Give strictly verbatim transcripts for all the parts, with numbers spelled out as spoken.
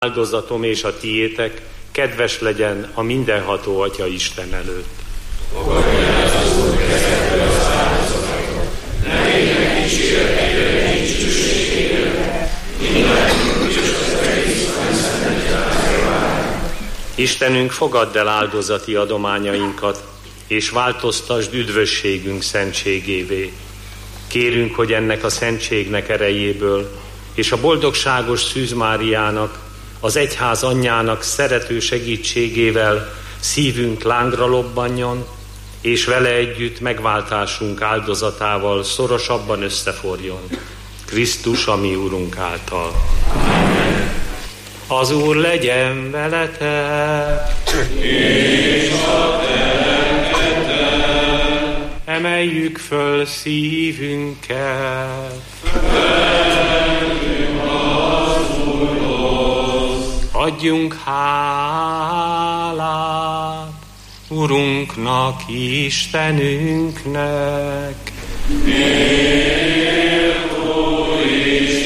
áldozatom és a tiétek kedves legyen a mindenható Atya Isten előtt. Fogadja el az Úr kezedből az áldozatot, ne végre kísérletére, nincs szükségére, mindannyiunk is az egész Istenünk, fogadd el áldozati adományainkat, és változtasd üdvösségünk szentségévé. Kérünk, hogy ennek a szentségnek erejéből, és a boldogságos Szűz Máriának, az egyház anyjának szerető segítségével szívünk lángra lobbanjon, és vele együtt megváltásunk áldozatával szorosabban összeforjon. Krisztus, a mi Úrunk által. Amen. Az Úr legyen veletek! És a lelkeddel. Emeljük föl szívünket! Adjunk hálát Urunknak, Istenünknek. Méltó és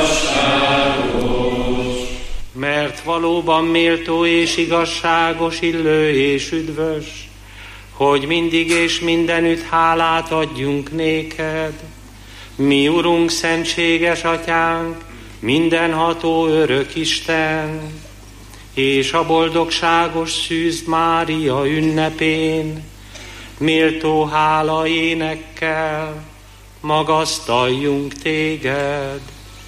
igazságos. Mert valóban méltó és igazságos, illő és üdvös, hogy mindig és mindenütt hálát adjunk néked, mi Urunk, szentséges Atyánk, mindenható örök Isten, és a boldogságos Szűz Mária ünnepén méltó hála énekkel magasztaljunk téged.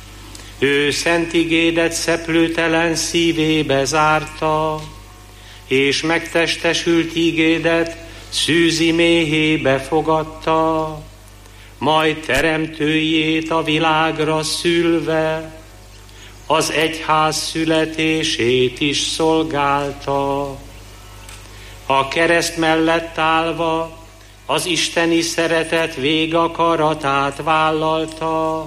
Ő szent igédet szeplőtelen szívébe zárta, és megtestesült igédet szűzi méhébe fogadta, majd teremtőjét a világra szülve az egyház születését is szolgálta. A kereszt mellett állva az isteni szeretet végakaratát vállalta,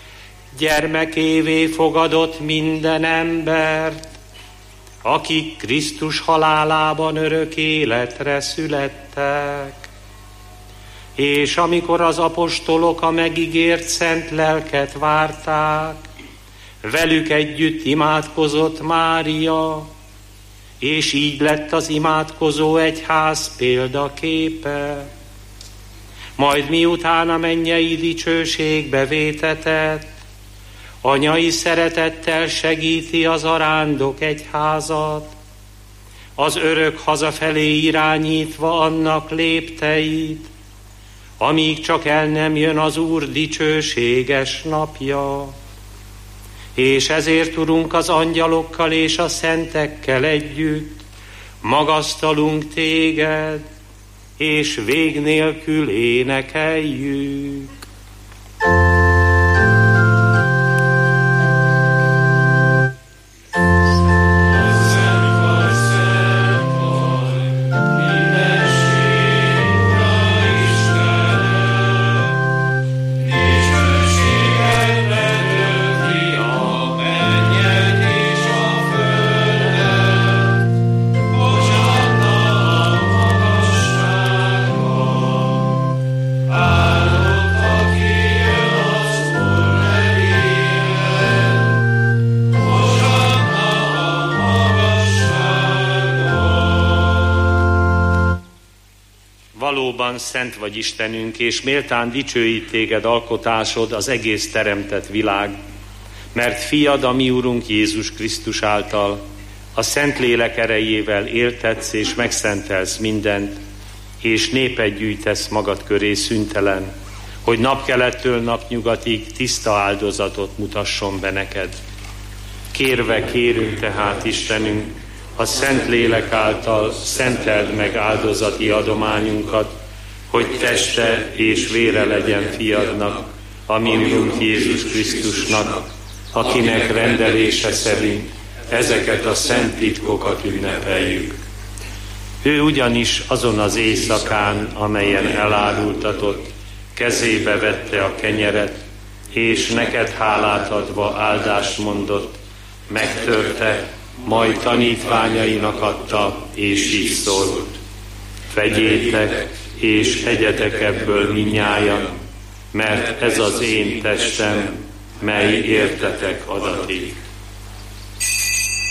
gyermekévé fogadott minden embert, akik Krisztus halálában örök életre születtek. És amikor az apostolok a megígért szent lelket várták, velük együtt imádkozott Mária, és így lett az imádkozó egyház példaképe. Majd miután a mennyei dicsőségbe vétetett, anyai szeretettel segíti az arándok egyházat, az örök hazafelé irányítva annak lépteit, amíg csak el nem jön az Úr dicsőséges napja. És ezért, Urunk, az angyalokkal és a szentekkel együtt magasztalunk téged, és vég nélkül énekeljük. Valóban szent vagy Istenünk, és méltán dicsőít téged alkotásod, az egész teremtett világ, mert fiad, a mi Urunk Jézus Krisztus által a Szentlélek erejével éltetsz és megszentelsz mindent, és népet gyűjtesz magad köré szüntelen, hogy napkelettől napnyugatig tiszta áldozatot mutasson be neked. Kérve kérünk tehát, Istenünk, a Szentlélek által szenteld meg áldozati adományunkat, hogy teste és vére legyen fiadnak, a mi Urunk Jézus Krisztusnak, akinek rendelése szerint ezeket a szent titkokat ünnepeljük. Ő ugyanis azon az éjszakán, amelyen elárultatott, kezébe vette a kenyeret, és neked hálát adva áldást mondott, megtörte, majd tanítványainak adta, és így szólt: vegyétek, és egyetek ebből mindnyájan, mert ez az én testem, mely értetek adatik.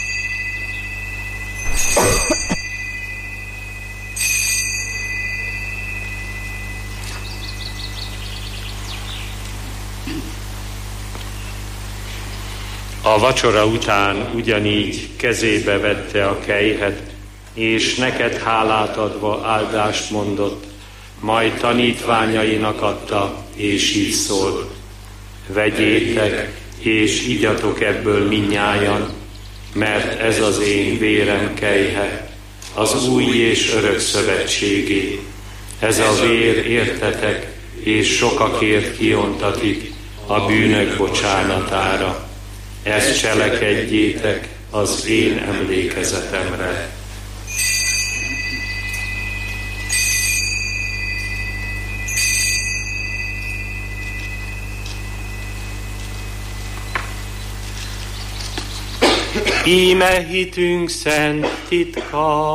A vacsora után ugyanígy kezébe vette a kelyhet, és neked hálát adva áldást mondott, majd tanítványainak adta, és így szólt: vegyétek, és igyatok ebből mindnyájan, mert ez az én vérem kelyhe, az új és örök szövetségé. Ez a vér értetek, és sokakért kiontatik a bűnök bocsánatára. Ezt cselekedjétek az én emlékezetemre. Íme hitünk szent titka.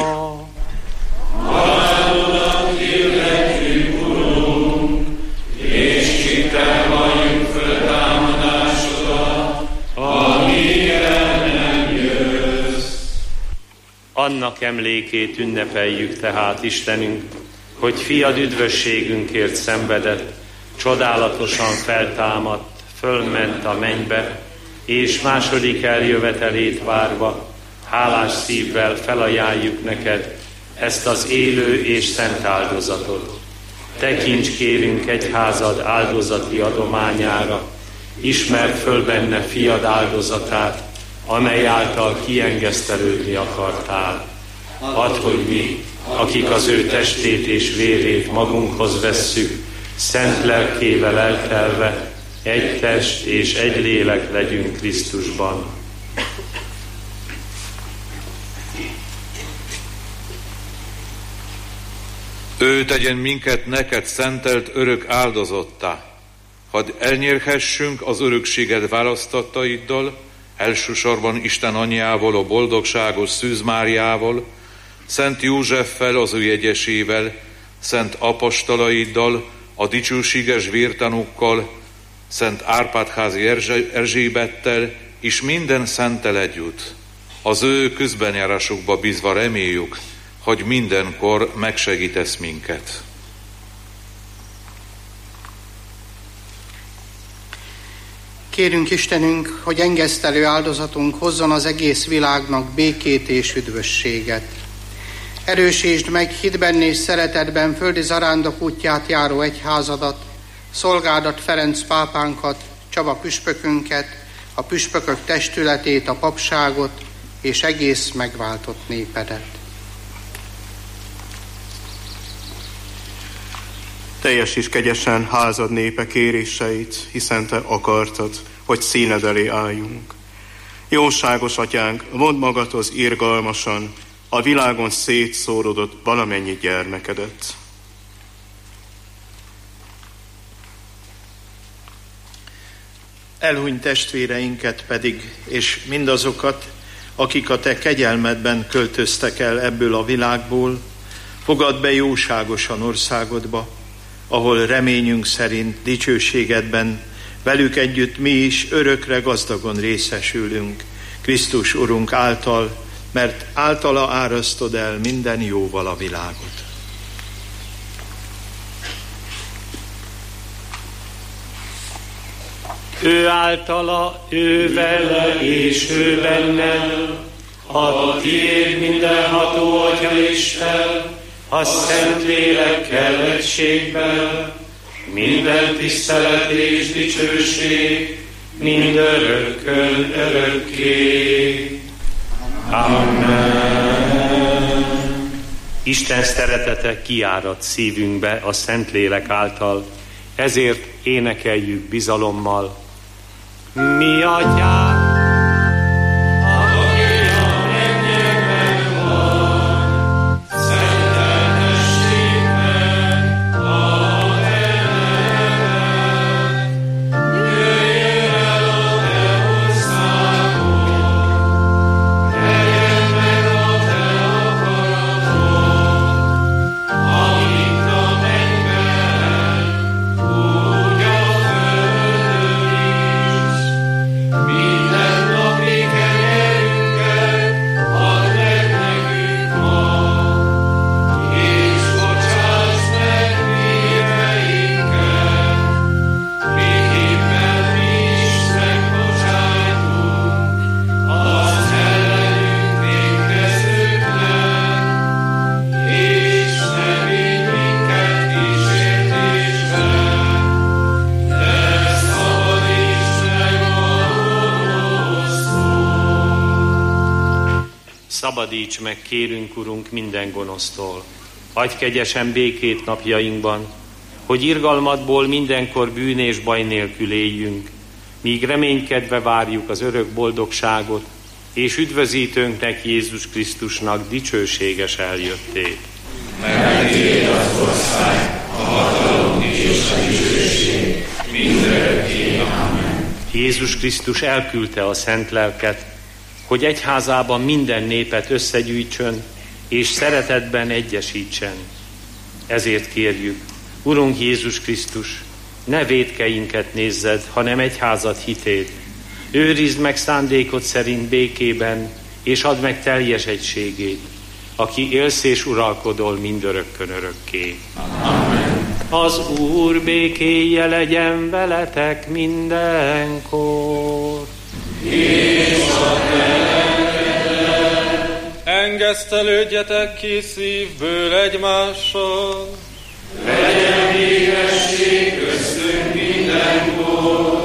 Halálodnak illetünk, Urunk, és csitten vagyunk föltámadásodra, amíg el nem jössz. Annak emlékét ünnepeljük tehát, Istenünk, hogy fiad üdvösségünkért szenvedett, csodálatosan feltámadt, fölment a mennybe, és második eljövetelét várva, hálás szívvel felajánljuk neked ezt az élő és szent áldozatot. Tekints kérünk egyházad áldozati adományára, ismerd föl benne fiad áldozatát, amely által kiengesztelődni akartál. Add, hogy mi, akik az ő testét és vérét magunkhoz vesszük, szent lelkével eltelve, egy test és egy lélek legyünk Krisztusban. Ő tegyen minket neked szentelt örök áldozottá, hadd elnyerhessünk az örökséged választattaiddal, elsősorban Isten anyjával, a boldogságos Szűz Máriával, Szent Józseffel, az ő jegyesével, szent apostolaiddal, a dicsőséges vértanúkkal, Szent Árpád-házi Erzsébettel és minden szenttel együtt. Az ő közbenjárásukba bízva reméljük, hogy mindenkor megsegítesz minket. Kérünk Istenünk, hogy engesztelő áldozatunk hozzon az egész világnak békét és üdvösséget. Erősítsd meg hitben és szeretetben földi zarándok útját járó egyházadat, szolgádat Ferenc pápánkat, Csaba püspökünket, a püspökök testületét, a papságot és egész megváltott népedet. Teljesíts kegyesen házad népe kéréseit, hiszen te akartad, hogy színed elé álljunk. Jóságos atyánk, mondd magadhoz irgalmasan a világon szétszórodott valamennyi gyermekedet. Elhunyt testvéreinket pedig, és mindazokat, akik a te kegyelmedben költöztek el ebből a világból, fogadd be jóságosan országodba, ahol reményünk szerint dicsőségedben velük együtt mi is örökre gazdagon részesülünk Krisztus Urunk által, mert általa árasztod el minden jóval a világot. Ő általa, ő vele és ő benned, a tiéd mindenható Atya Isten, a Szent Lélekkel egységben, minden tisztelet és dicsőség, mindörökkön örökké. Amen. Isten szeretete kiárad szívünkbe a Szent Lélek által, ezért énekeljük bizalommal. Mi Atyánk, Minden Szabadíts meg, kérünk, Urunk, minden gonosztól. Adj kegyesen békét napjainkban, hogy irgalmadból mindenkor bűn és baj nélkül éljünk, míg reménykedve várjuk az örök boldogságot, és üdvözítőnknek, Jézus Krisztusnak dicsőséges eljöttét. Mert tiéd az ország, a hatalom és a dicsőség, mindörökké. Amen. Jézus Krisztus elküldte a szent lelket, hogy egyházában minden népet összegyűjtsön, és szeretetben egyesítsen. Ezért kérjük, Urunk Jézus Krisztus, ne vétkeinket nézzed, hanem egyházad hitét. Őrizd meg szándékod szerint békében, és add meg teljes egységét, aki élsz és uralkodol mindörökkön örökké. Amen. Az Úr békéje legyen veletek mindenkor. És a engesztelődjetek ki szívből egymással. Legyen békesség köztünk mindenkor.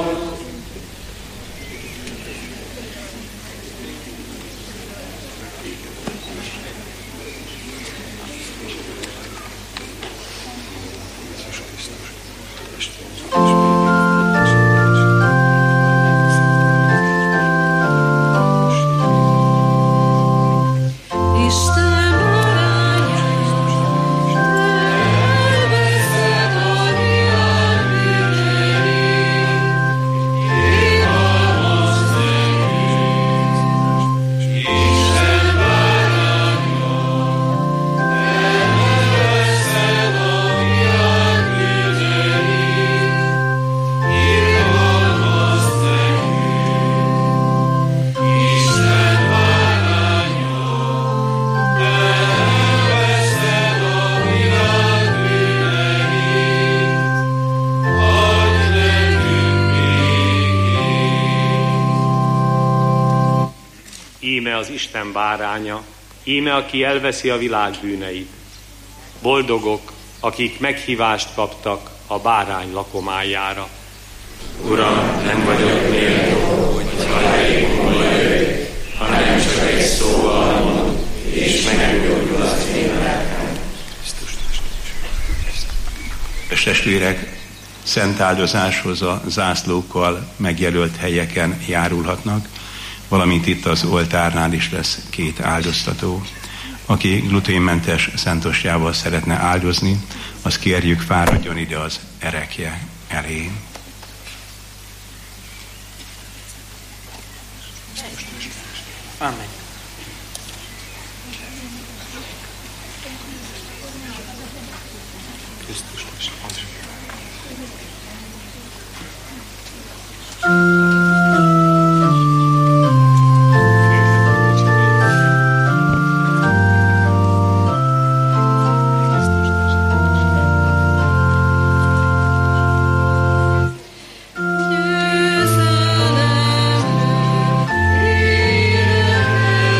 Íme az Isten báránya, íme aki elveszi a világ bűneit. Boldogok, akik meghívást kaptak a bárány lakomájára. Uram, nem vagyok méltó, hogy halálékomba jöjj, hanem csak egy szóval mond, és meggyógyul az én lelkem. Testvérek, szent áldozáshoz a zászlókkal megjelölt helyeken járulhatnak, valamint itt az oltárnál is lesz két áldoztató. Aki gluténmentes szentosjával szeretne áldozni, azt kérjük, fáradjon ide az erekje elé. Amen. Győzelem,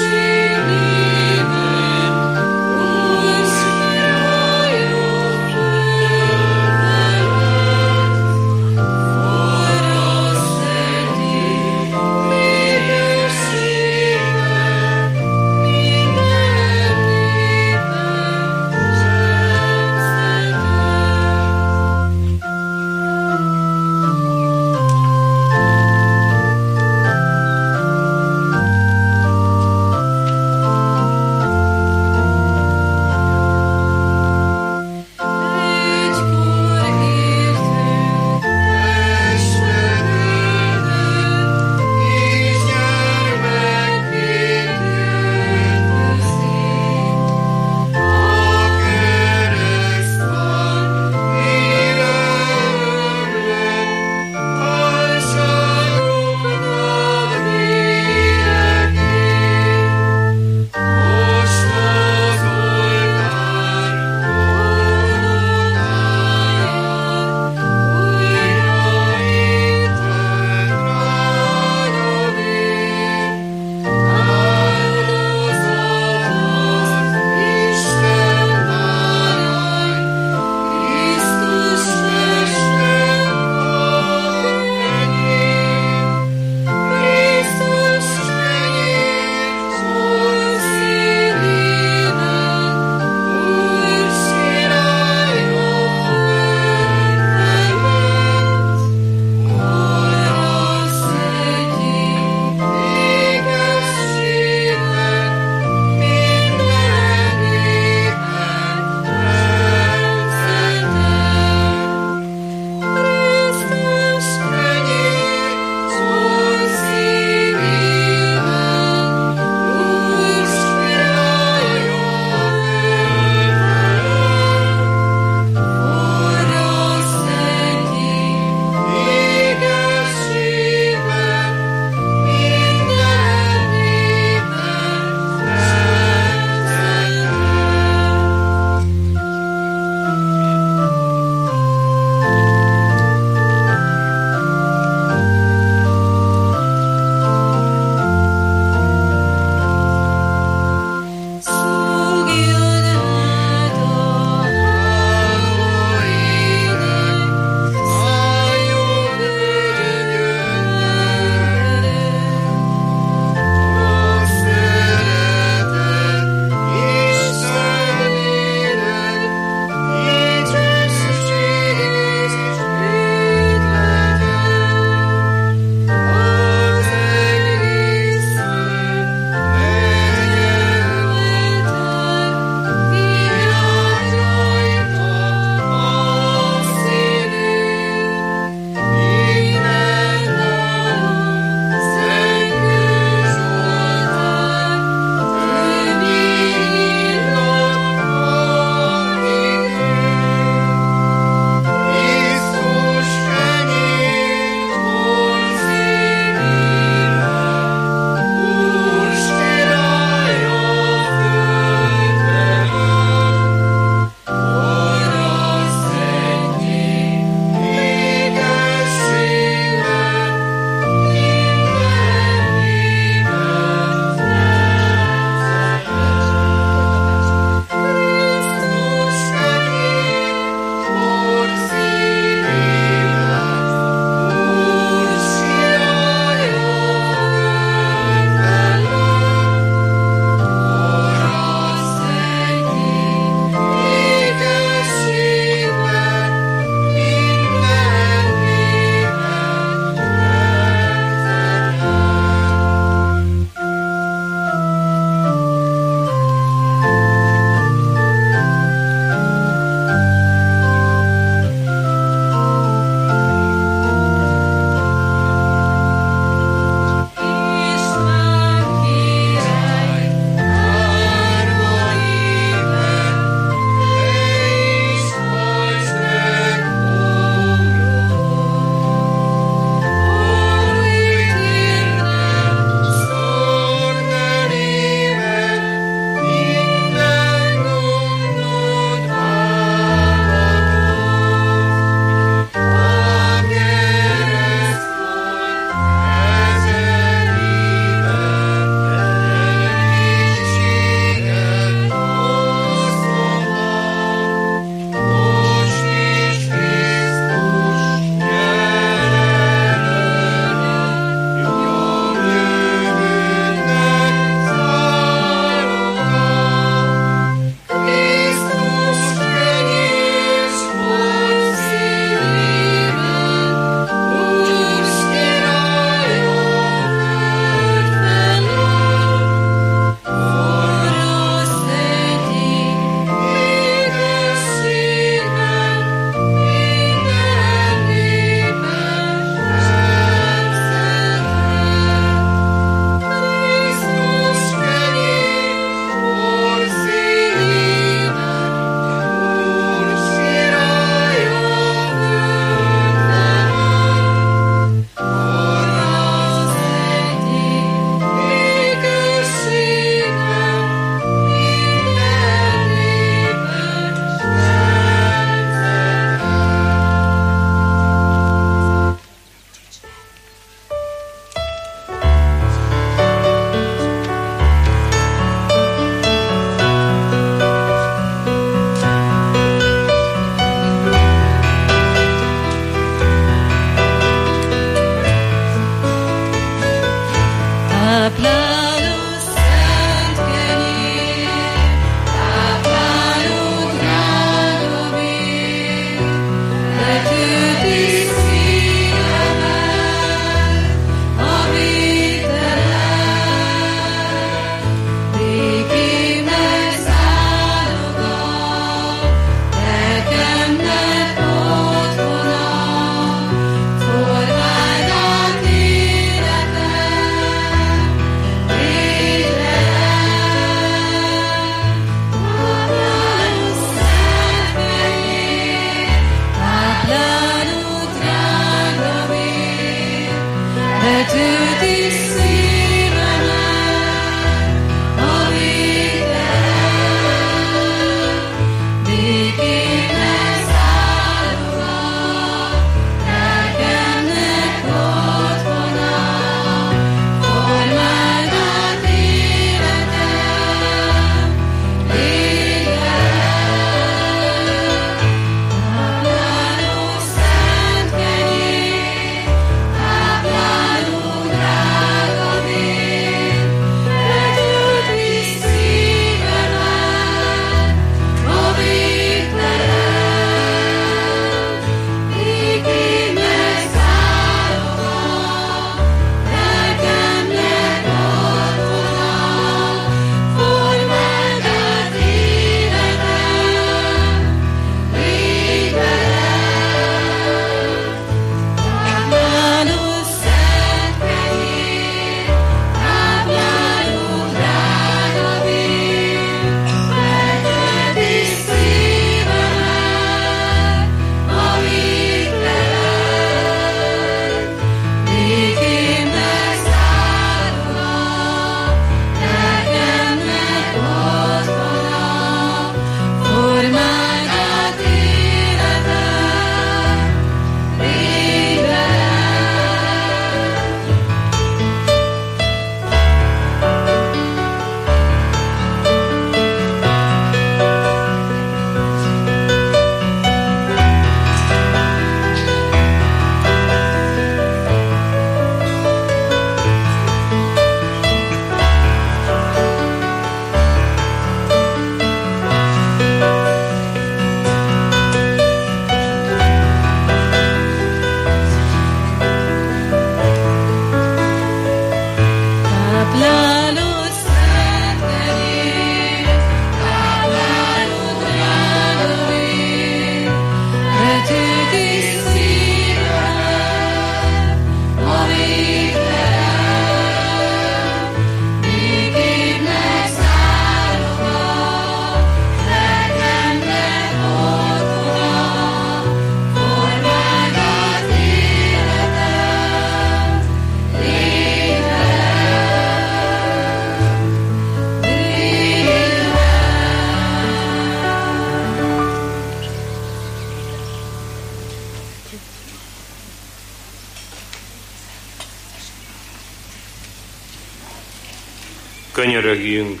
Könyörögjünk.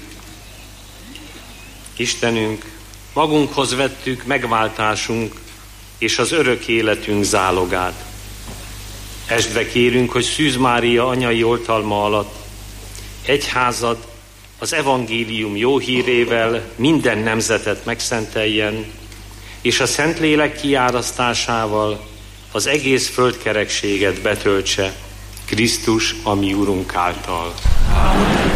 Istenünk, magunkhoz vettük megváltásunk és az örök életünk zálogát. Esdve kérünk, hogy Szűz Mária anyai oltalma alatt egyházad az evangélium jó hírével minden nemzetet megszenteljen, és a Szentlélek kiárasztásával az egész földkerekséget betöltse Krisztus, a mi Urunk által. Amen.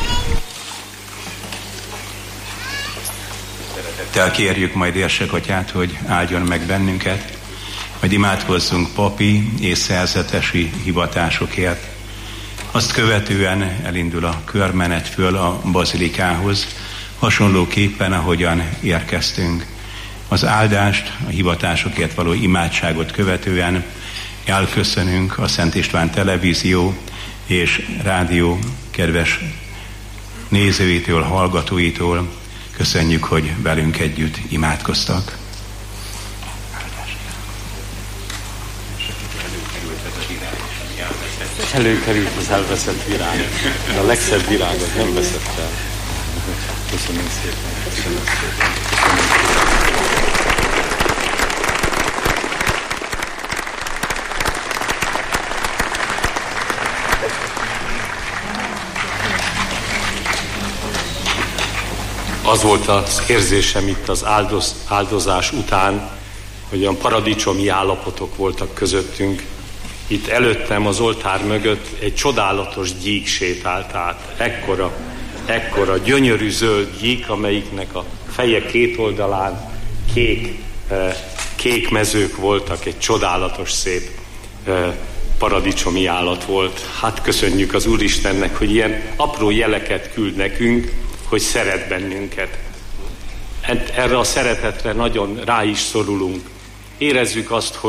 Szeretettel kérjük majd érsekatyát, hogy áldjon meg bennünket, hogy imádkozzunk papi és szerzetesi hivatásokért. Azt követően elindul a körmenet föl a bazilikához, hasonlóképpen, ahogyan érkeztünk. Az áldást, a hivatásokért való imádságot követően elköszönünk a Szent István Televízió és Rádió kedves nézőitől, hallgatóitól. Köszönjük, hogy velünk együtt imádkoztak. Előkerült az elveszett virág, de a legszebb virágot nem veszett el. Köszönöm szépen. Köszönöm szépen. Köszönöm szépen. Az volt az érzésem itt az áldoz, áldozás után, hogy olyan paradicsomi állapotok voltak közöttünk. Itt előttem az oltár mögött egy csodálatos gyík sétált át. Ekkora, ekkora gyönyörű zöld gyík, amelyiknek a feje két oldalán kék, kék mezők voltak, egy csodálatos szép paradicsomi állat volt. Hát köszönjük az Úristennek, hogy ilyen apró jeleket küld nekünk, hogy szeret bennünket. Erre a szeretetre nagyon rá is szorulunk. Érezzük azt, hogy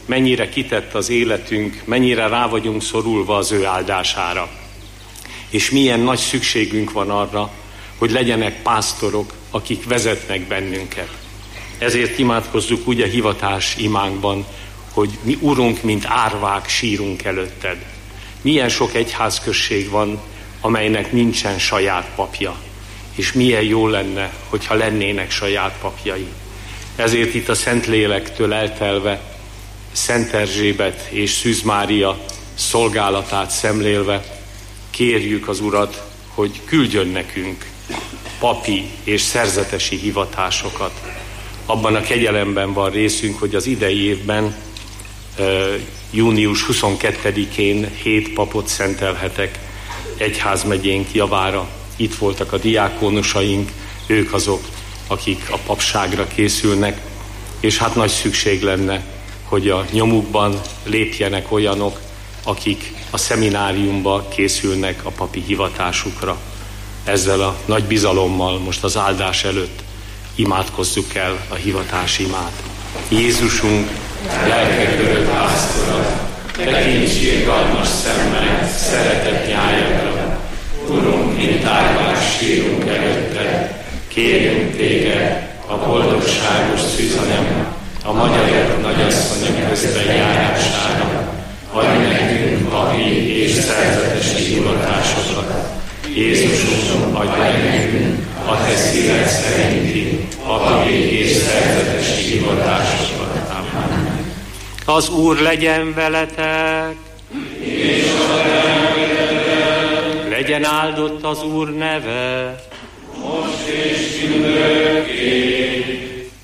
mennyire kitett az életünk, mennyire rá vagyunk szorulva az ő áldására. És milyen nagy szükségünk van arra, hogy legyenek pásztorok, akik vezetnek bennünket. Ezért imádkozzuk úgy a hivatás imánkban, hogy mi, Urunk, mint árvák sírunk előtted. Milyen sok egyházközség van, amelynek nincsen saját papja. És milyen jó lenne, hogyha lennének saját papjai. Ezért itt a Szentlélektől eltelve, Szent Erzsébet és Szűz Mária szolgálatát szemlélve kérjük az Urat, hogy küldjön nekünk papi és szerzetesi hivatásokat. Abban a kegyelemben van részünk, hogy az idei évben június huszonkettedikén hét papot szentelhetek egyházmegyénk javára. Itt voltak a diákonusaink, ők azok, akik a papságra készülnek, és hát nagy szükség lenne, hogy a nyomukban lépjenek olyanok, akik a szemináriumba készülnek a papi hivatásukra. Ezzel a nagy bizalommal most az áldás előtt imádkozzuk el a hivatás imát. Jézusunk, lelkek örök pásztora, tekints irgalmas szemmel, szeretett nyájakra. Urunk, mint árvás sírunk előtted, kérjünk téged a boldogságos szűzanyag, a magyarok nagyasszonyok közben járására. Adj nekünk papi és szerzetesi hivatásokat. Jézusunk, adj nekünk a te szíved szerinti papi és szerzetesi hivatásokat. Amen. Az Úr legyen veletek, és a lelkeddel. Legyen áldott az Úr neve, most és mindörökké.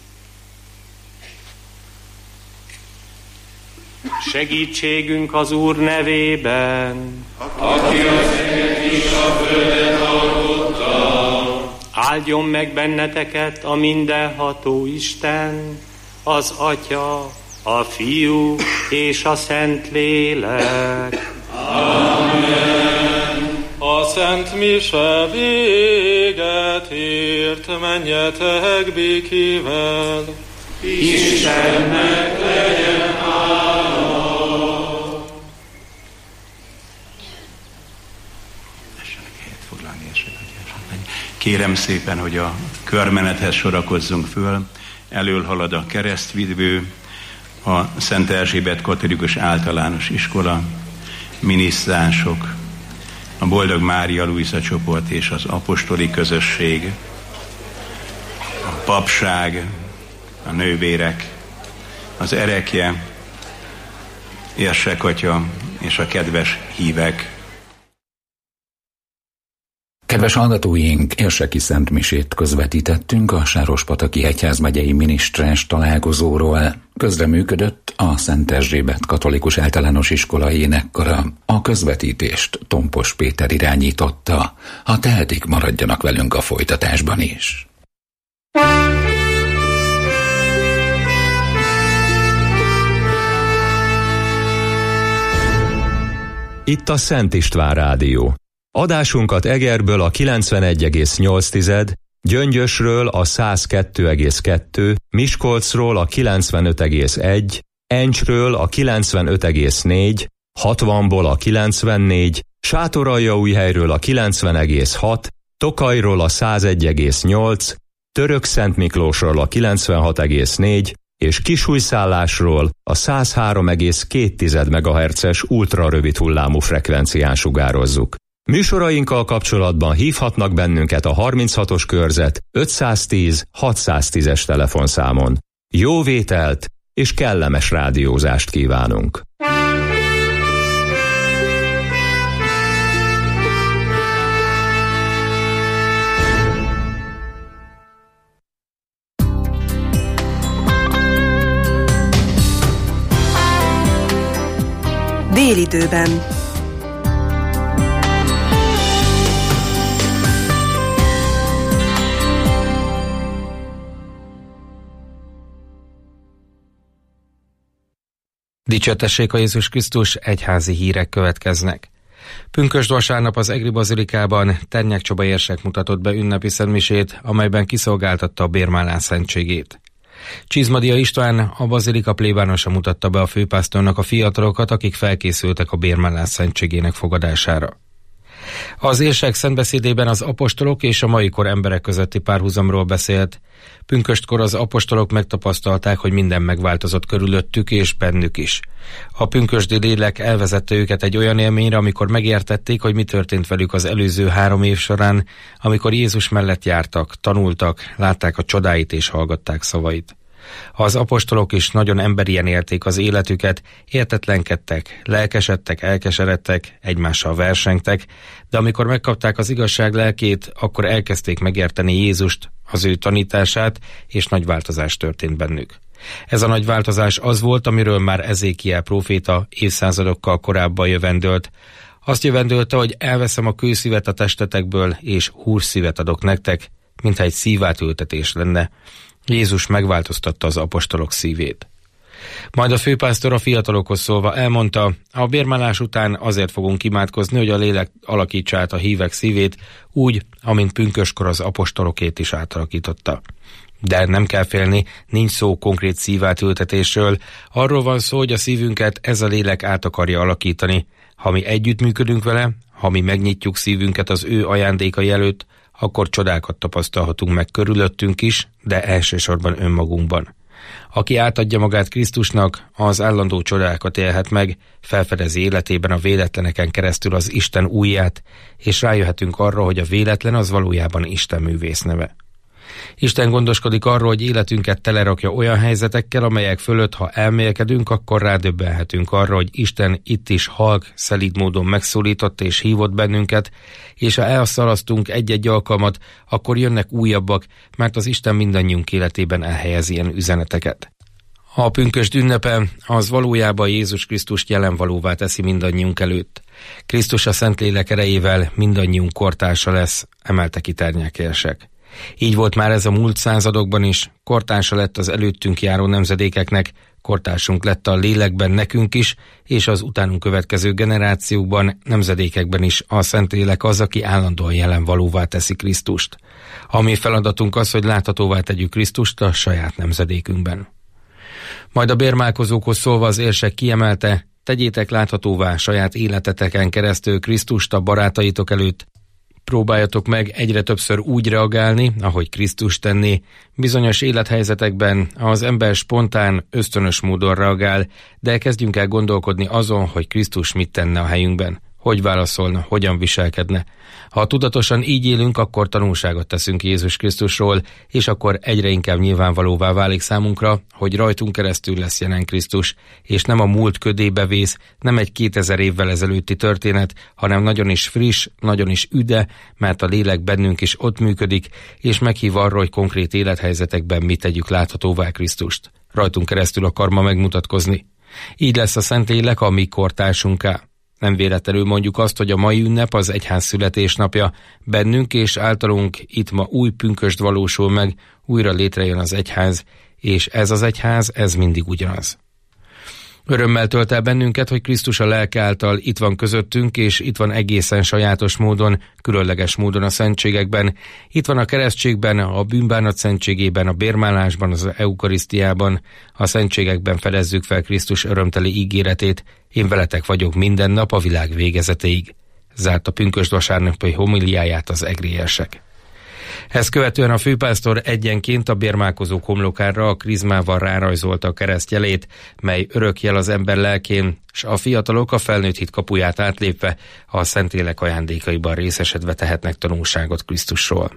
Segítségünk az Úr nevében, aki az eget és a földet alkotta. Áldjon meg benneteket a mindenható Isten, az Atya, a Fiú és a Szentlélek. Amen. A Szent Mise véget ért, menjetek békével. Istennek legyen hála. Kérem szépen, hogy a körmenethez sorakozzunk föl. Elől halad a keresztvivő, a Szent Erzsébet Katolikus Általános Iskola, minisztránsok, a Boldog Mária Luisa csoport és az apostoli közösség, a papság, a nővérek, az erekje, érsekatya és a kedves hívek. Kedves hallgatóink, érseki szentmisét közvetítettünk a Sárospataki Egyházmegyei Minisztráns találkozóról. Közreműködött a Szent Erzsébet Katolikus Általános Iskola énekkara. A közvetítést Tompos Péter irányította. Ha tehetik, maradjanak velünk a folytatásban is. Itt a Szent István Rádió. Adásunkat Egerből a kilencvenegy egész nyolc, Gyöngyösről a száz kettő egész kettő, Miskolcról a kilencvenöt egész egy, Encsről a kilencvenöt egész négy, hatvanból a kilencvennégy, Sátoraljaújhelyről a kilencven egész hat, Tokajról a százegy egész nyolc, Törökszentmiklósról a kilencvenhat egész négy, és Kisújszállásról a száz három egész két megahertzes ultrarövid hullámú frekvencián sugározzuk. Műsorainkkal kapcsolatban hívhatnak bennünket a harminchatos körzet ötszáztíz hatszáztízes telefonszámon. Jó vételt és kellemes rádiózást kívánunk! Délidőben. Dicsértessék a Jézus Krisztus, egyházi hírek következnek. Pünkösd vasárnap az Egri Bazilikában Ternyák Csaba érsek mutatott be ünnepi szentmisét, amelyben kiszolgáltatta a bérmálás szentségét. Csizmadia István, a bazilika plébánosa mutatta be a főpásztornak a fiatalokat, akik felkészültek a bérmellás szentségének fogadására. Az érsek szentbeszédében az apostolok és a mai kor emberek közötti párhuzamról beszélt. Pünköstkor az apostolok megtapasztalták, hogy minden megváltozott körülöttük és bennük is. A pünkösdi lélek elvezette őket egy olyan élményre, amikor megértették, hogy mi történt velük az előző három év során, amikor Jézus mellett jártak, tanultak, látták a csodáit és hallgatták szavait. Az apostolok is nagyon emberien élték az életüket, értetlenkedtek, lelkesedtek, elkeseredtek, egymással versengtek, de amikor megkapták az igazság lelkét, akkor elkezdték megérteni Jézust, az ő tanítását, és nagy változás történt bennük. Ez a nagy változás az volt, amiről már Ezékiel próféta évszázadokkal korábban jövendölt. Azt jövendölte, hogy elveszem a kőszívet a testetekből, és húrszívet adok nektek, mintha egy szívátültetés lenne. Jézus megváltoztatta az apostolok szívét. Majd a főpásztor a fiatalokhoz szólva elmondta, a bérmálás után azért fogunk imádkozni, hogy a lélek alakítsa át a hívek szívét úgy, amint pünköskor az apostolokét is átalakította. De nem kell félni, nincs szó konkrét szívátültetésről, arról van szó, hogy a szívünket ez a lélek át akarja alakítani. Ha mi együttműködünk vele, ha mi megnyitjuk szívünket az ő ajándékai előtt, akkor csodákat tapasztalhatunk meg körülöttünk is, de elsősorban önmagunkban. Aki átadja magát Krisztusnak, az állandó csodákat élhet meg, felfedezi életében a véletleneken keresztül az Isten újját, és rájöhetünk arra, hogy a véletlen az valójában Isten művész neve. Isten gondoskodik arról, hogy életünket telerakja olyan helyzetekkel, amelyek fölött, ha elmélkedünk, akkor rádöbbenhetünk arra, hogy Isten itt is halk, szelíd módon megszólított és hívott bennünket, és ha elszalasztunk egy-egy alkalmat, akkor jönnek újabbak, mert az Isten mindannyiunk életében elhelyez ilyen üzeneteket. A pünkösd ünnepe az valójában Jézus Krisztust jelenvalóvá teszi mindannyiunk előtt. Krisztus a Szentlélek erejével mindannyiunk kortársa lesz, emelte ki Ternyák érsek. Így volt már ez a múlt századokban is, kortársa lett az előttünk járó nemzedékeknek, kortársunk lett a lélekben nekünk is, és az utánunk következő generációkban, nemzedékekben is a Szentlélek az, aki állandóan jelenvalóvá teszi Krisztust. A mi feladatunk az, hogy láthatóvá tegyük Krisztust a saját nemzedékünkben. Majd a bérmálkozókhoz szólva az érsek kiemelte, tegyétek láthatóvá saját életeteken keresztül Krisztust a barátaitok előtt, próbáljatok meg egyre többször úgy reagálni, ahogy Krisztus tenné. Bizonyos élethelyzetekben az ember spontán, ösztönös módon reagál, de kezdjünk el gondolkodni azon, hogy Krisztus mit tenne a helyünkben, hogy válaszolna, hogyan viselkedne. Ha tudatosan így élünk, akkor tanulságot teszünk Jézus Krisztusról, és akkor egyre inkább nyilvánvalóvá válik számunkra, hogy rajtunk keresztül lesz jelen Krisztus, és nem a múlt ködébe vész, nem egy kétezer évvel ezelőtti történet, hanem nagyon is friss, nagyon is üde, mert a lélek bennünk is ott működik, és meghív arra, hogy konkrét élethelyzetekben mi tegyük láthatóvá Krisztust. Rajtunk keresztül akar ma megmutatkozni. Így lesz a Szentlélek a mi kortársunká. Nem véletlenül mondjuk azt, hogy a mai ünnep az egyház születésnapja, bennünk és általunk itt ma új pünkösd valósul meg, újra létrejön az egyház, és ez az egyház, ez mindig ugyanaz. Örömmel tölt el bennünket, hogy Krisztus a lelke által itt van közöttünk, és itt van egészen sajátos módon, különleges módon a szentségekben. Itt van a keresztségben, a bűnbánat szentségében, a bérmálásban, az eukarisztiában, a szentségekben fedezzük fel Krisztus örömteli ígéretét. Én veletek vagyok minden nap a világ végezetéig. Zárt a pünkösd vasárnapi homiliáját az egri érsek. Ezt követően a főpásztor egyenként a bérmálkozók homlokára a krizmával rárajzolta a keresztjelét, mely örök jel az ember lelkén, s a fiatalok a felnőtt hit kapuját átlépve a Szentlélek ajándékaiban részesedve tehetnek tanulságot Krisztusról.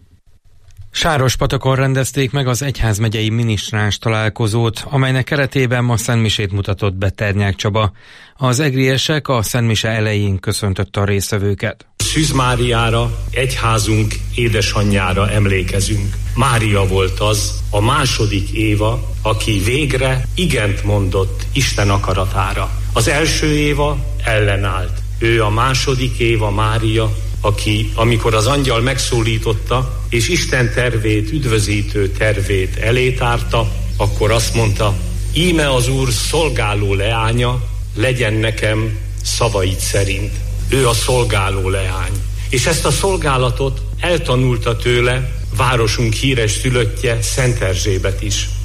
Sárospatakon rendezték meg az egyházmegyei minisztráns találkozót, amelynek keretében ma szentmisét mutatott be Ternyák Csaba. Az egriesek a szentmise elején köszöntötte a résztvevőket. Szűz Máriára, egyházunk édesanyjára emlékezünk. Mária volt az, a második Éva, aki végre igent mondott Isten akaratára. Az első Éva ellenállt. Ő a második Éva, Mária, aki, amikor az angyal megszólította, és Isten tervét, üdvözítő tervét elétárta, akkor azt mondta, íme az Úr szolgáló leánya, legyen nekem szavaid szerint. Ő a szolgáló leány. És ezt a szolgálatot eltanulta tőle városunk híres szülöttje, Szent Erzsébet is.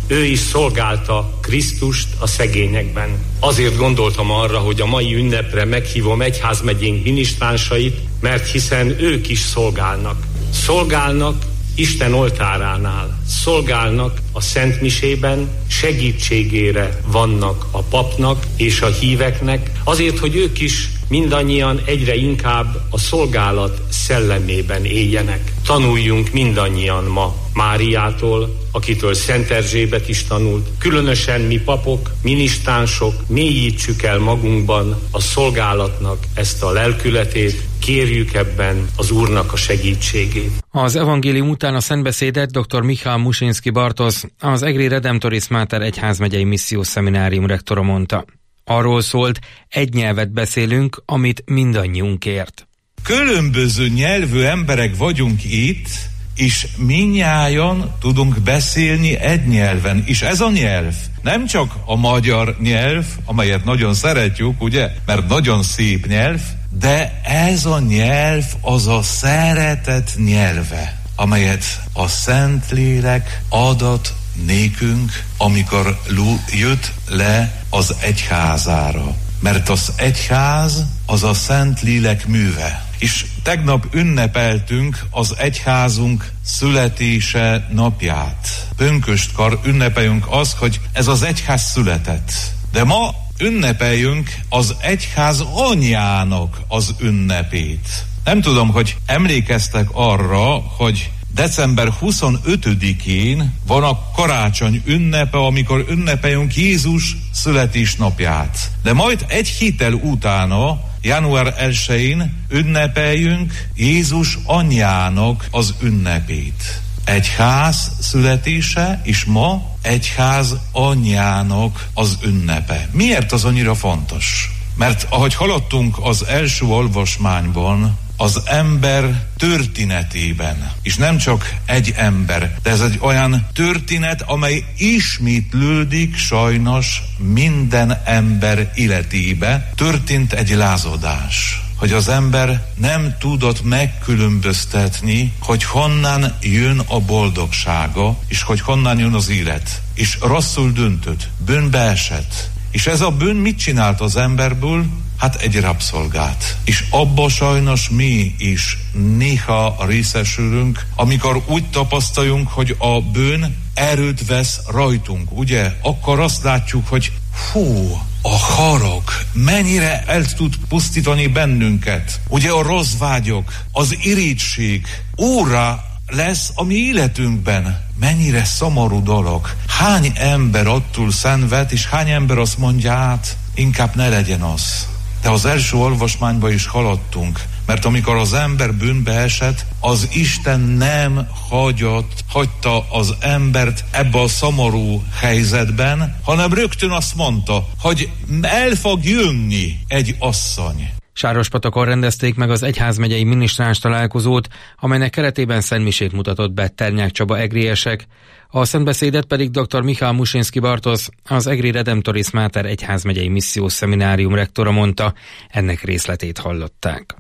ő is szolgálta Krisztust a szegényekben. Azért gondoltam arra, hogy a mai ünnepre meghívom egyházmegyénk minisztránsait, mert hiszen ők is szolgálnak. Szolgálnak Isten oltáránál, szolgálnak a szentmisében, segítségére vannak a papnak és a híveknek, azért, hogy ők is mindannyian egyre inkább a szolgálat szellemében éljenek. Tanuljunk mindannyian ma Máriától, akitől Szent Erzsébet is tanult. Különösen mi papok, minisztránsok mélyítsük el magunkban a szolgálatnak ezt a lelkületét, kérjük ebben az Úrnak a segítségét. Az evangélium után a szentbeszédet dr. Michal Musinski Bartosz, az Egri Redemptoris Mater egyházmegyei missziós szeminárium rektora mondta. Arról szólt, egy nyelvet beszélünk, amit mindannyiunk ért. Különböző nyelvű emberek vagyunk itt, és mindnyájan tudunk beszélni egy nyelven. És ez a nyelv nem csak a magyar nyelv, amelyet nagyon szeretjük, ugye, mert nagyon szép nyelv, de ez a nyelv az a szeretet nyelve, amelyet a Szentlélek adott nékünk, amikor jött le az egyházára. Mert az egyház az a Szentlélek műve. És tegnap ünnepeltünk az egyházunk születése napját. Pünköstkor ünnepeljünk azt, hogy ez az egyház született. De ma ünnepeljünk az egyház anyjának az ünnepét. Nem tudom, hogy emlékeztek arra, hogy december huszonötödikén van a karácsony ünnepe, amikor ünnepeljünk Jézus születésnapját. De majd egy héttel utána, január elsején ünnepeljünk Jézus anyjának az ünnepét. Egyház születése, és ma egyház anyjának az ünnepe. Miért az annyira fontos? Mert ahogy haladtunk az első olvasmányban, az ember történetében, és nem csak egy ember, de ez egy olyan történet, amely ismétlődik sajnos minden ember életébe. Történt egy lázadás, hogy az ember nem tudott megkülönböztetni, hogy honnan jön a boldogsága, és hogy honnan jön az élet. És rosszul döntött, bűnbe esett. És ez a bűn mit csinált az emberből? Hát egy rabszolgát. És abba sajnos mi is néha részesülünk, amikor úgy tapasztaljunk, hogy a bűn erőt vesz rajtunk, ugye? Akkor azt látjuk, hogy hú, a harag mennyire el tud pusztítani bennünket. Ugye a rossz vágyok, az irigység óra lesz a mi életünkben. Mennyire szomorú dolog. Hány ember attól szenved, és hány ember azt mondja, hát inkább ne legyen az. De az első olvasmányba is haladtunk, mert amikor az ember bűnbe esett, az Isten nem hagyott, hagyta az embert ebbe a szomorú helyzetben, hanem rögtön azt mondta, hogy el fog jönni egy asszony. Sárospatakon rendezték meg az egyházmegyei minisztráns találkozót, amelynek keretében szentmisét mutatott be Ternyák Csaba egriesek. A szentbeszédet pedig dr. Michal Musinski Bartosz, az Egri Redemptoris Mater egyházmegyei missziós szeminárium rektora mondta, ennek részletét hallották.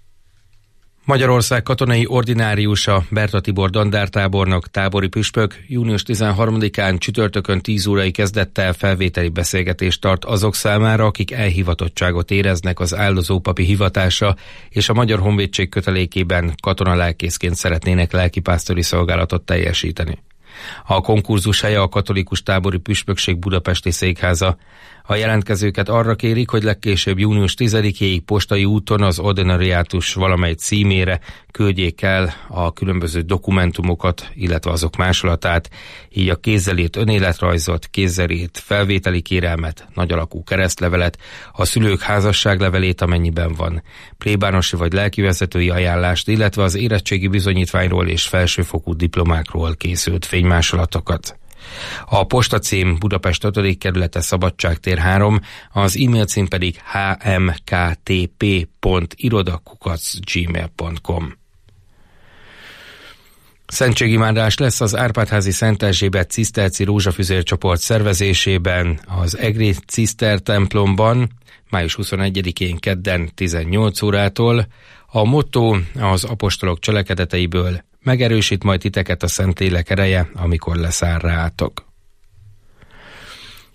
Magyarország katonai ordináriusa Berta Tibor dandártábornok, tábori püspök június tizenharmadikán csütörtökön tíz órai kezdettel felvételi beszélgetést tart azok számára, akik elhivatottságot éreznek az áldozópapi hivatása és a Magyar Honvédség kötelékében katonalelkészként szeretnének lelkipásztori szolgálatot teljesíteni. A konkurzus helye a katolikus tábori püspökség budapesti székháza. A jelentkezőket arra kérik, hogy legkésőbb június tizedikéig postai úton az ordinariátus valamely címére küldjék el a különböző dokumentumokat, illetve azok másolatát, így a kézzel írt önéletrajzot, kézzel írt felvételi kérelmet, nagyalakú keresztlevelet, a szülők házasságlevelét, amennyiben van, plébánosi vagy lelkivezetői ajánlást, illetve az érettségi bizonyítványról és felsőfokú diplomákról készült fénymásolatokat. A postacím Budapest ötödik kerülete Szabadságtér három, az e-mail cím pedig h m k t p pont iroda kukac gmail pont com. Szentségimádás lesz az Árpád-házi Szent Erzsébet ciszterci rózsafüzér csoport szervezésében az Egri Ciszter templomban május huszonegyedikén kedden tizennyolc órától. A motto az apostolok cselekedeteiből: megerősít majd titeket a Szentlélek ereje, amikor leszáll rátok.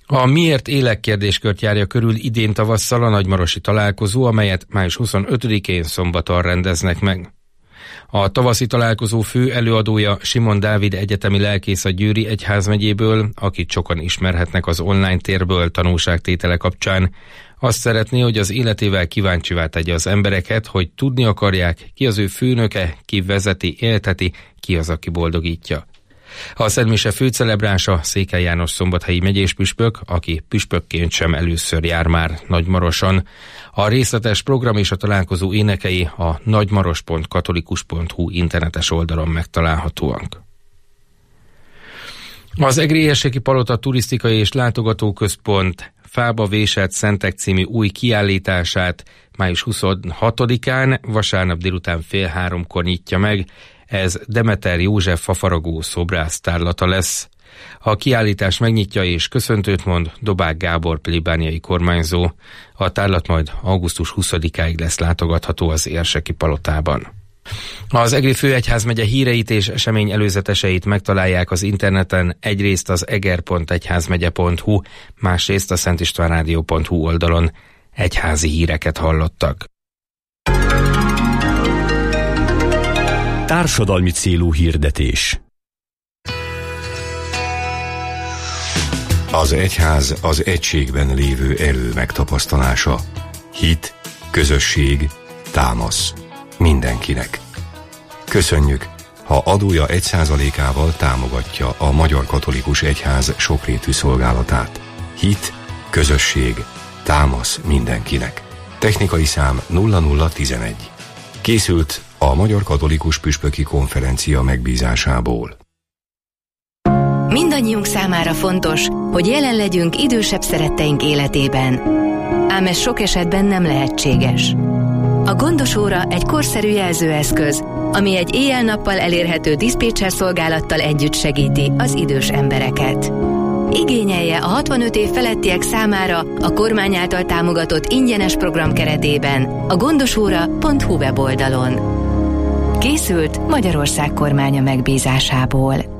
A Miért élek kérdéskört járja körül idén tavasszal a nagymarosi találkozó, amelyet május huszonötödikén szombaton rendeznek meg. A tavaszi találkozó fő előadója Simon Dávid egyetemi lelkész a Győri egyházmegyéből, akit sokan ismerhetnek az online térből tanúságtétele kapcsán. Azt szeretné, hogy az életével kíváncsivá tegye az embereket, hogy tudni akarják, ki az ő főnöke, ki vezeti, élteti, ki az, aki boldogítja. A szentmise főcelebrása Székely János szombathelyi megyéspüspök, aki püspökként sem először jár már Nagymaroson. A részletes program és a találkozó énekei a nagymaros pont katolikus pont hu internetes oldalon megtalálhatóak. Az Egri Érseki Palota Turisztikai és Látogatóközpont Fába vésett szentek című új kiállítását május huszonhatodikán, vasárnap délután fél háromkor nyitja meg. Ez Demeter József fafaragó szobrász tárlata lesz. A kiállítás megnyitja és köszöntőt mond Dobák Gábor plébániai kormányzó. A tárlat majd augusztus huszadikáig lesz látogatható az Érseki Palotában. Az Egri főegyházmegye híreit és esemény előzeteseit megtalálják az interneten, egyrészt az eger pont egyházmegye pont hu, másrészt a szentistvánrádió pont hu oldalon. Egyházi híreket hallottak. Társadalmi célú hirdetés. Az egyház az egységben lévő erő megtapasztalása. Hit, közösség, támasz. Mindenkinek. Köszönjük, ha adója egy százalékával támogatja a Magyar Katolikus Egyház sokrétű szolgálatát. Hit, közösség, támasz mindenkinek. Technikai szám nulla nulla tizenegy. Készült a Magyar Katolikus Püspöki Konferencia megbízásából. Mindannyiunk számára fontos, hogy jelen legyünk idősebb szeretteink életében. Ám ez sok esetben nem lehetséges. A gondos óra egy korszerű jelzőeszköz, ami egy éjjel-nappal elérhető diszpécser szolgálattal együtt segíti az idős embereket. Igényelje a hatvanöt év felettiek számára a kormány által támogatott ingyenes program keretében a gondosóra pont hu weboldalon. Készült Magyarország kormánya megbízásából.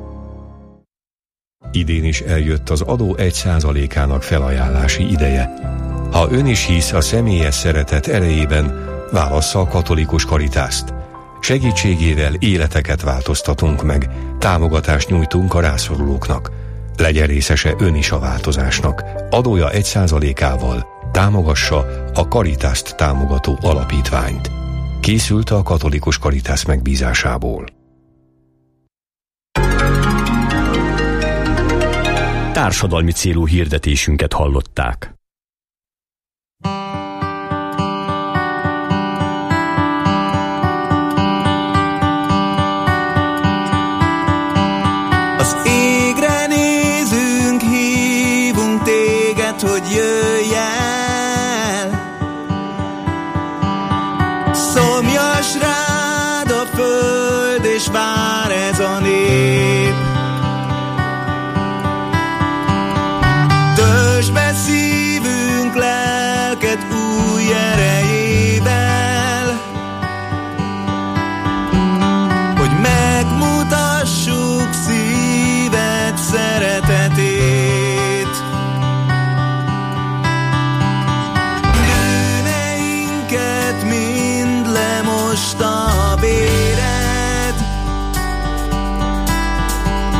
Idén is eljött az adó egy százalékának felajánlási ideje. Ha ön is hisz a személyes szeretet erejében, válassza a katolikus karitást. Segítségével életeket változtatunk meg, támogatást nyújtunk a rászorulóknak. Legyen részese ön is a változásnak. Adója egy százalékával támogassa a Karitást támogató alapítványt. Készült a katolikus Karitász megbízásából. Társadalmi célú hirdetésünket hallották. Az égre nézünk, hívunk téged, hogy jöjj el. Szomjas rád a föld, és vár ez a nép. Töltsd be szívünk, lelked új erejével, hogy megmutassuk szíved szeretetét. Bűneinket mind lemosta a véred,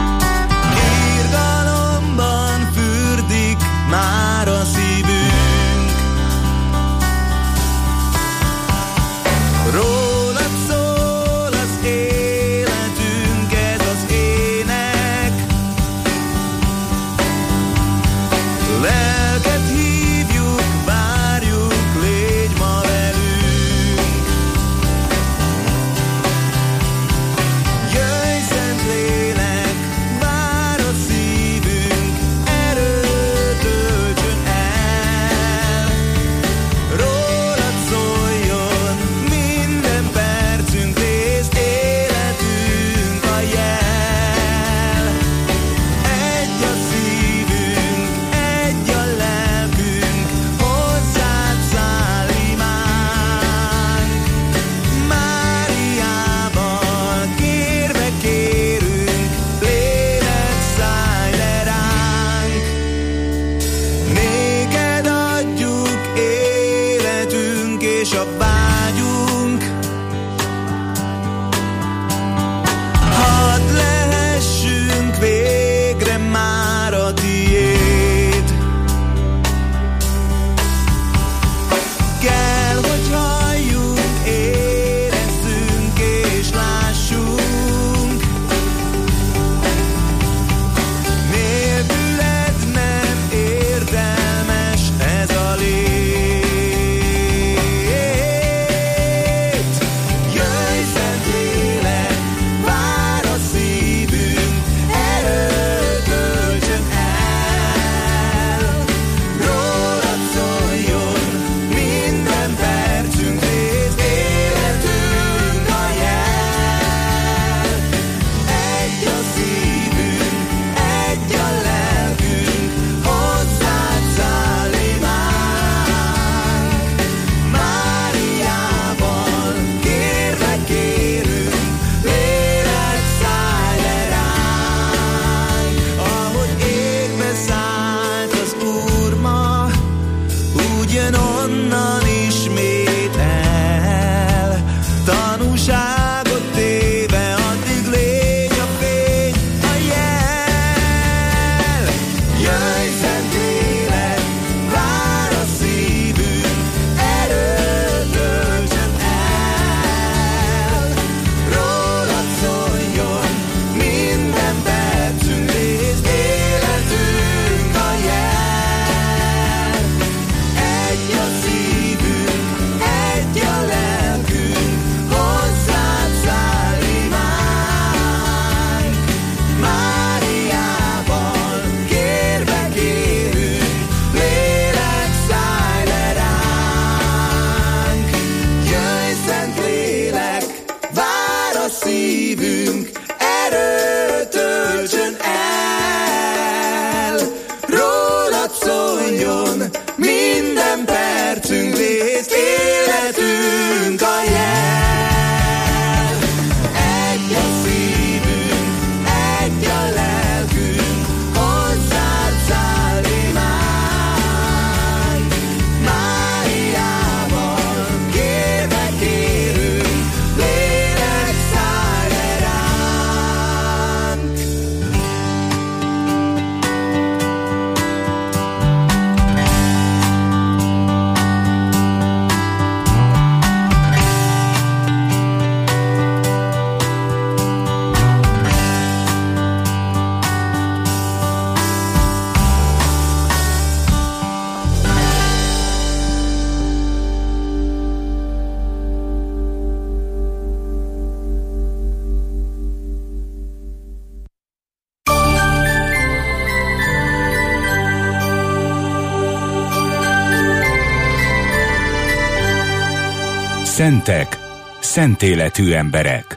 szívünk erőt öltsön el, rólad szóljon minden percünk, légy életünk a jel. Egy a szívünk, egy a lelkünk, hozzád száll imány. Máriával kérve kérünk, lélek szállj le ránk. Szentek, szent életű emberek.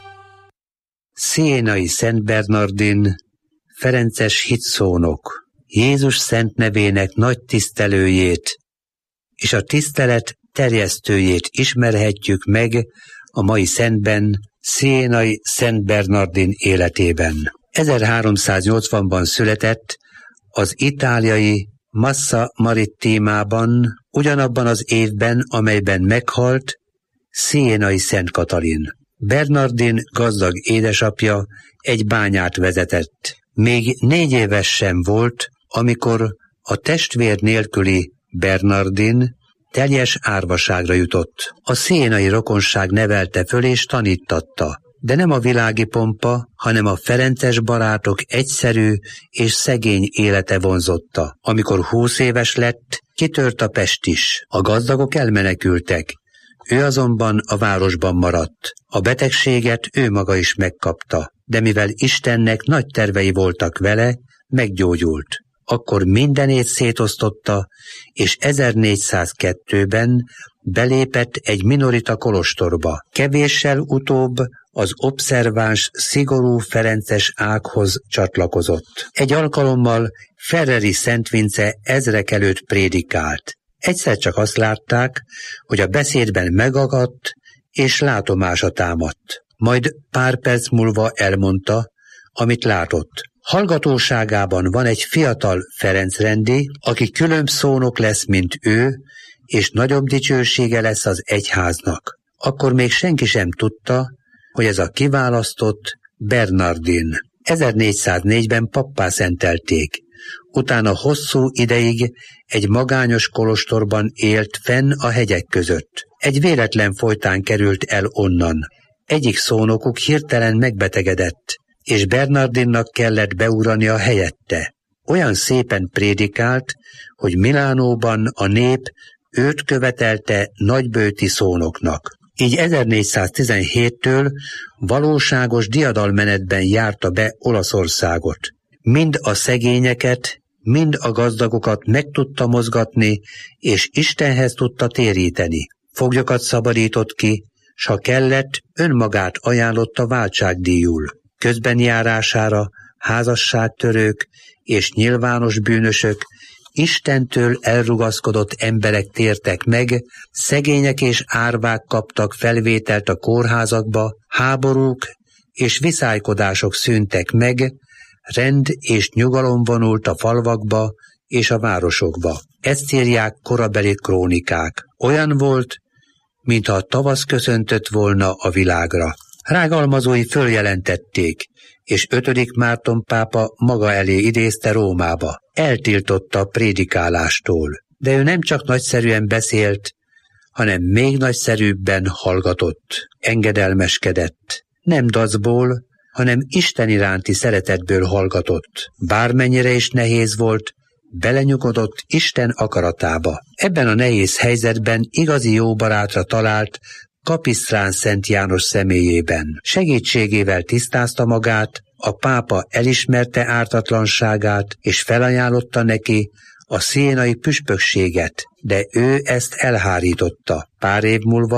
Szénai Szent Bernardin, ferences hitszónok, Jézus szent nevének nagy tisztelőjét és a tisztelet terjesztőjét ismerhetjük meg a mai szentben, Szénai Szent Bernardin életében. ezerháromszáznyolcvanban született az itáliai Massa Marittimában, ugyanabban az évben, amelyben meghalt Szénai Szent Katalin. Bernardin gazdag édesapja egy bányát vezetett. Még négy éves sem volt, amikor a testvér nélküli Bernardin teljes árvaságra jutott. A szénai rokonság nevelte föl és tanítatta, de nem a világi pompa, hanem a ferences barátok egyszerű és szegény élete vonzotta. Amikor húsz éves lett, kitört a pest is. A gazdagok elmenekültek. Ő azonban a városban maradt. A betegséget ő maga is megkapta, de mivel Istennek nagy tervei voltak vele, meggyógyult. Akkor mindenét szétosztotta, és ezernégyszázkettőben belépett egy minorita kolostorba. Kevéssel utóbb az obszerváns, szigorú ferences ághoz csatlakozott. Egy alkalommal Ferreri Szent Vince ezrek előtt prédikált. Egyszer csak azt látták, hogy a beszédben megagadt, és látomása támadt. Majd pár perc múlva elmondta, amit látott. Hallgatóságában van egy fiatal Ferencrendi, aki különb szónok lesz, mint ő, és nagyobb dicsősége lesz az egyháznak. Akkor még senki sem tudta, hogy ez a kiválasztott Bernardin. ezernégyszáznégyben pappá szentelték. Utána hosszú ideig egy magányos kolostorban élt fenn a hegyek között. Egy véletlen folytán került el onnan. Egyik szónokuk hirtelen megbetegedett, és Bernardinnak kellett beugrania helyette. Olyan szépen prédikált, hogy Milánóban a nép őt követelte nagybőti szónoknak. Így ezernégyszáztizenhéttől valóságos diadalmenetben járta be Olaszországot. Mind a szegényeket, mind a gazdagokat meg tudta mozgatni, és Istenhez tudta téríteni. Foglyokat szabadított ki, s ha kellett, önmagát ajánlotta váltságdíjul. Közbenjárására házasságtörők és nyilvános bűnösök, Istentől elrugaszkodott emberek tértek meg, szegények és árvák kaptak felvételt a kórházakba, háborúk és viszálykodások szűntek meg, rend és nyugalom vonult a falvakba és a városokba. Ezt írják korabeli krónikák. Olyan volt, mintha a tavasz köszöntött volna a világra. Rágalmazói följelentették, és ötödik Márton pápa maga elé idézte Rómába. Eltiltotta a prédikálástól, de ő nem csak nagyszerűen beszélt, hanem még nagyszerűbben hallgatott, engedelmeskedett. Nem dacból, hanem Isten iránti szeretetből hallgatott. Bármennyire is nehéz volt, belenyugodott Isten akaratába. Ebben a nehéz helyzetben igazi jó barátra talált Kapisztrán Szent János személyében. Segítségével tisztázta magát, a pápa elismerte ártatlanságát, és felajánlotta neki a szénai püspökséget, de ő ezt elhárította. Pár év múlva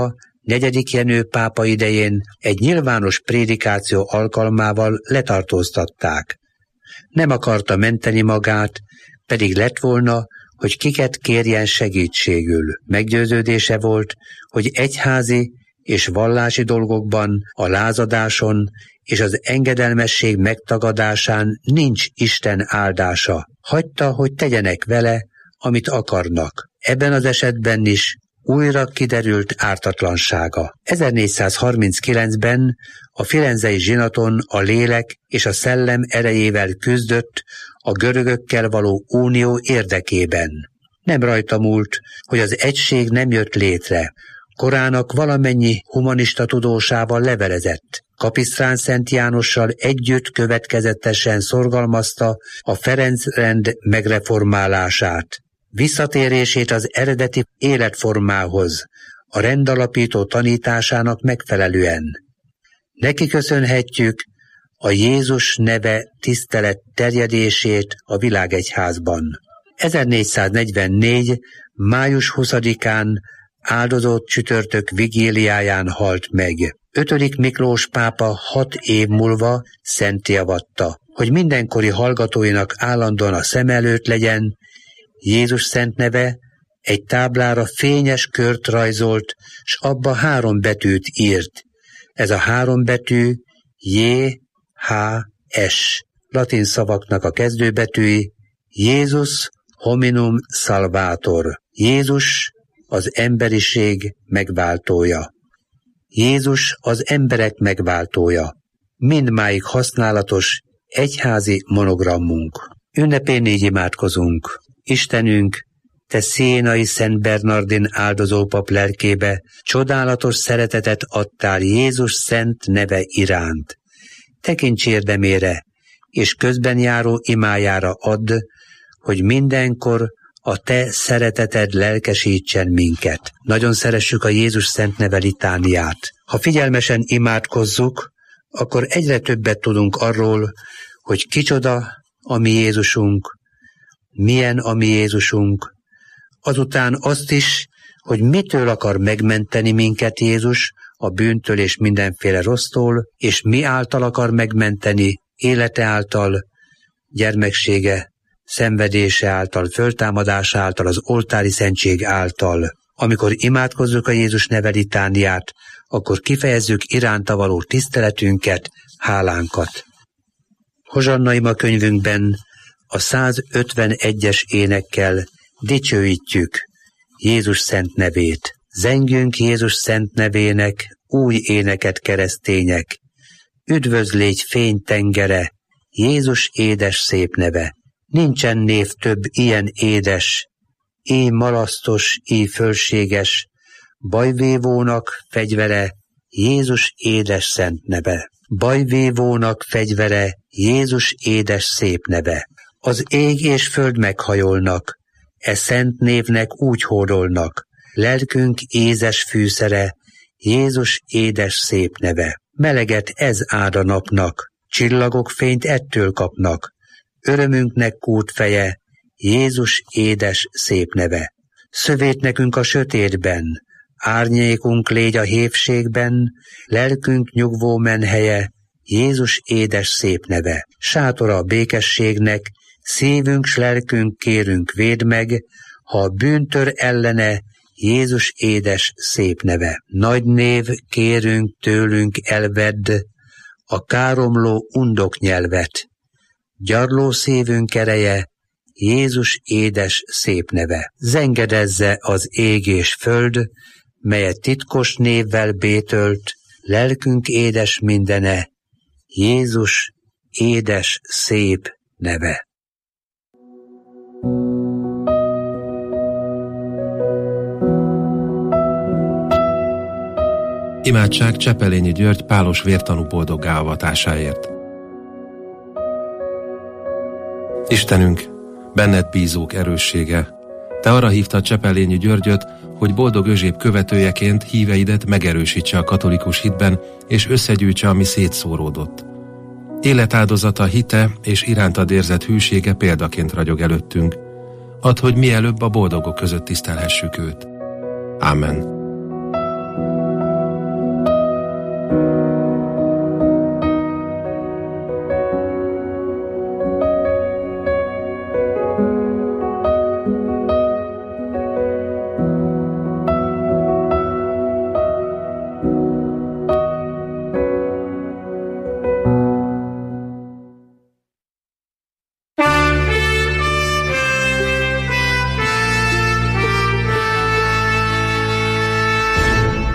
negyedik Jenő pápa idején egy nyilvános prédikáció alkalmával letartóztatták. Nem akarta menteni magát, pedig lett volna, hogy kiket kérjen segítségül. Meggyőződése volt, hogy egyházi és vallási dolgokban, a lázadáson és az engedelmesség megtagadásán nincs Isten áldása. Hagyta, hogy tegyenek vele, amit akarnak. Ebben az esetben is újra kiderült ártatlansága. ezernégyszázharminckilencben a firenzei zsinaton a lélek és a szellem erejével küzdött a görögökkel való unió érdekében. Nem rajta múlt, hogy az egység nem jött létre. Korának valamennyi humanista tudósával levelezett. Kapisztrán Szent Jánossal együtt következetesen szorgalmazta a Ferenc-rend megreformálását, visszatérését az eredeti életformához, a rendalapító tanításának megfelelően. Neki köszönhetjük a Jézus neve tisztelet terjedését a világegyházban. ezernégyszáznegyvennégy. május huszadikán áldozott csütörtök vigíliáján halt meg. Ötödik Miklós pápa hat év múlva szentté avatta, hogy mindenkori hallgatóinak állandóan a szem előtt legyen. Jézus szent neve egy táblára fényes kört rajzolt, s abba három betűt írt. Ez a három betű J H S latin szavaknak a kezdőbetűi, Jézus hominum salvator, Jézus az emberiség megváltója. Jézus az emberek megváltója. Mindmáig használatos egyházi monogrammunk. Ünnepén így imádkozunk. Istenünk, te Sienai Szent Bernardin áldozópap lelkébe csodálatos szeretetet adtál Jézus szent neve iránt. Tekints érdemére, és közben járó imájára add, hogy mindenkor a te szereteted lelkesítsen minket. Nagyon szeressük a Jézus szent neve litániát. Ha figyelmesen imádkozzuk, akkor egyre többet tudunk arról, hogy kicsoda a mi Jézusunk, milyen a mi Jézusunk, azután azt is, hogy mitől akar megmenteni minket Jézus, a bűntől és mindenféle rossztól, és mi által akar megmenteni, élete által, gyermeksége, szenvedése által, föltámadása által, az oltári szentség által. Amikor imádkozzuk a Jézus neve litániát, akkor kifejezzük iránta való tiszteletünket, hálánkat. Hozsanna ima könyvünkben a százötvenegyes énekkel dicsőítjük Jézus szent nevét. Zengjünk Jézus szent nevének új éneket, keresztények. Üdvözlégy fénytengere, Jézus édes szép neve. Nincsen név több ilyen édes, éj malasztos, éj fölséges, bajvívónak fegyvere, Jézus édes szent neve. Bajvívónak fegyvere, Jézus édes szép neve. Az ég és föld meghajolnak, e szent névnek úgy hódolnak, lelkünk ézes fűszere, Jézus édes szép neve. Meleget ez áld a napnak, csillagok fényt ettől kapnak, örömünknek kútfeje, Jézus édes szép neve. Szövét nekünk a sötétben, árnyékunk légy a hévségben, lelkünk nyugvó menhelye, Jézus édes szép neve. Sátora a békességnek, szívünk s lelkünk kérünk védd meg, ha a bűntör ellene, Jézus édes szép neve. Nagy név kérünk tőlünk elvedd, a káromló undok nyelvet. Gyarló szívünk ereje, Jézus édes szép neve. Zengedezze az ég és föld, melyet titkos névvel bétölt, lelkünk édes mindene, Jézus édes szép neve. Imádság Csepelényi György pálos vértanú boldoggá avatásáért. Istenünk, benned bízók erőssége, te arra hívtad Csepelényi Györgyöt, hogy boldog Özséb követőjeként híveidet megerősítse a katolikus hitben, és összegyűjtse, ami szétszóródott. Életáldozata, hite és irántad érzett hűsége példaként ragyog előttünk. Add, hogy mielőbb a boldogok között tisztelhessük őt. Amen.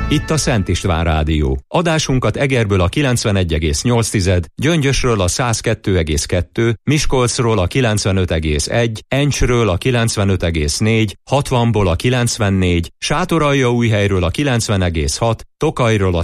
Itt a Szent István Rádió. Adásunkat Egerből a kilencvenegy egész nyolc, Gyöngyösről a száz kettő egész kettő, Miskolcról a kilencvenöt egész egy, Encsről a kilencvenöt egész négy, hatvanból a kilencvennégy, Sátoraljaújhelyről a kilencven egész hat, Tokajról a